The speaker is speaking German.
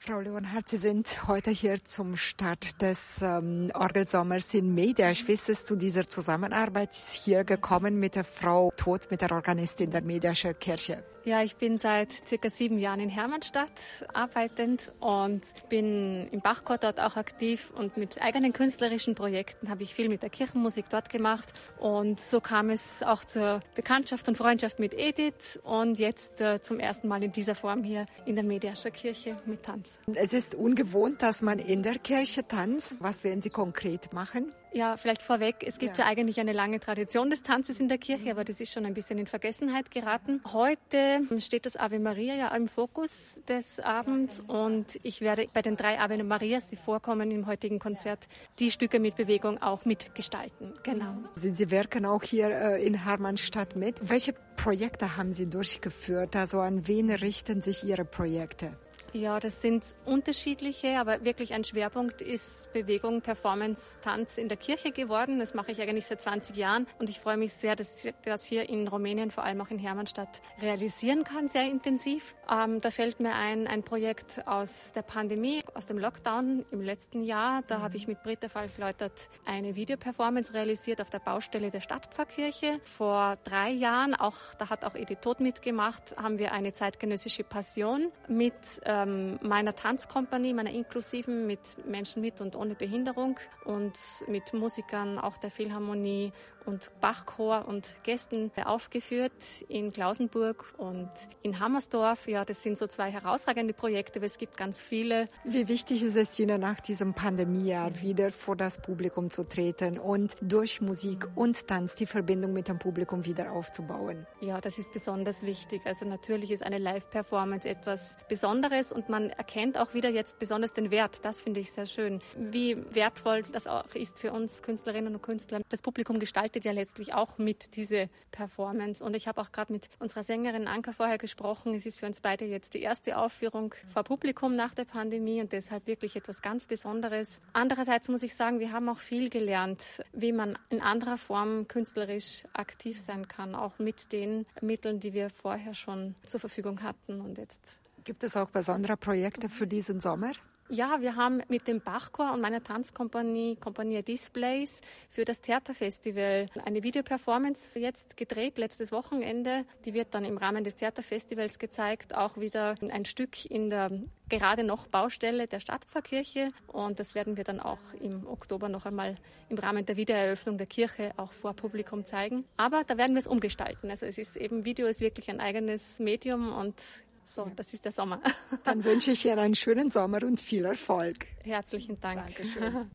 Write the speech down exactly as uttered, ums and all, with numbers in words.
Frau Leonhardt, Sie sind heute hier zum Start des ähm, Orgelsommers in Mediasch. Wie ist es zu dieser Zusammenarbeit hier gekommen mit der Frau Todt, mit der Organistin der Mediascher Kirche? Ja, ich bin seit circa sieben Jahren in Hermannstadt arbeitend und bin im Bachchor dort auch aktiv und mit eigenen künstlerischen Projekten habe ich viel mit der Kirchenmusik dort gemacht und so kam es auch zur Bekanntschaft und Freundschaft mit Edith und jetzt äh, zum ersten Mal in dieser Form hier in der Mediascher Kirche mit Tanz. Es ist ungewohnt, dass man in der Kirche tanzt. Was werden Sie konkret machen? Ja, vielleicht vorweg, es gibt ja. ja eigentlich eine lange Tradition des Tanzes in der Kirche, aber das ist schon ein bisschen in Vergessenheit geraten. Heute steht das Ave Maria ja im Fokus des Abends und ich werde bei den drei Ave Marias, die vorkommen im heutigen Konzert, die Stücke mit Bewegung auch mitgestalten. Genau. Sie, Sie wirken auch hier äh, in Hermannstadt mit. Welche Projekte haben Sie durchgeführt? Also an wen richten sich Ihre Projekte? Ja, das sind unterschiedliche, aber wirklich ein Schwerpunkt ist Bewegung, Performance, Tanz in der Kirche geworden. Das mache ich eigentlich seit zwanzig Jahren und ich freue mich sehr, dass ich das hier in Rumänien, vor allem auch in Hermannstadt, realisieren kann, sehr intensiv. Ähm, da fällt mir ein, ein Projekt aus der Pandemie, aus dem Lockdown im letzten Jahr. Da mhm. habe ich mit Britta Falk-Leutert eine Videoperformance realisiert auf der Baustelle der Stadtpfarrkirche. Vor drei Jahren, auch da hat auch Edith Todt mitgemacht, haben wir eine zeitgenössische Passion mit äh, meiner Tanzkompanie, meiner inklusiven, mit Menschen mit und ohne Behinderung und mit Musikern auch der Philharmonie und Bachchor und Gästen aufgeführt in Klausenburg und in Hammersdorf. Ja, das sind so zwei herausragende Projekte, aber es gibt ganz viele. Wie wichtig ist es Ihnen nach diesem Pandemiejahr wieder vor das Publikum zu treten und durch Musik und Tanz die Verbindung mit dem Publikum wieder aufzubauen? Ja, das ist besonders wichtig. Also natürlich ist eine Live-Performance etwas Besonderes und man erkennt auch wieder jetzt besonders den Wert. Das finde ich sehr schön. Wie wertvoll das auch ist für uns Künstlerinnen und Künstler. Das Publikum gestaltet ja letztlich auch mit diese Performance. Und ich habe auch gerade mit unserer Sängerin Anka vorher gesprochen. Es ist für uns beide jetzt die erste Aufführung vor Publikum nach der Pandemie und deshalb wirklich etwas ganz Besonderes. Andererseits muss ich sagen, wir haben auch viel gelernt, wie man in anderer Form künstlerisch aktiv sein kann, auch mit den Mitteln, die wir vorher schon zur Verfügung hatten und jetzt. Gibt es auch besondere Projekte für diesen Sommer? Ja, wir haben mit dem Bachchor und meiner Tanzkompanie Compagnia Displays für das Theaterfestival eine Videoperformance jetzt gedreht, letztes Wochenende. Die wird dann im Rahmen des Theaterfestivals gezeigt, auch wieder ein Stück in der gerade noch Baustelle der Stadtpfarrkirche und das werden wir dann auch im Oktober noch einmal im Rahmen der Wiedereröffnung der Kirche auch vor Publikum zeigen. Aber da werden wir es umgestalten. Also es ist eben, Video ist wirklich ein eigenes Medium und so, das ist der Sommer. Dann wünsche ich Ihnen einen schönen Sommer und viel Erfolg. Herzlichen Dank. Dankeschön.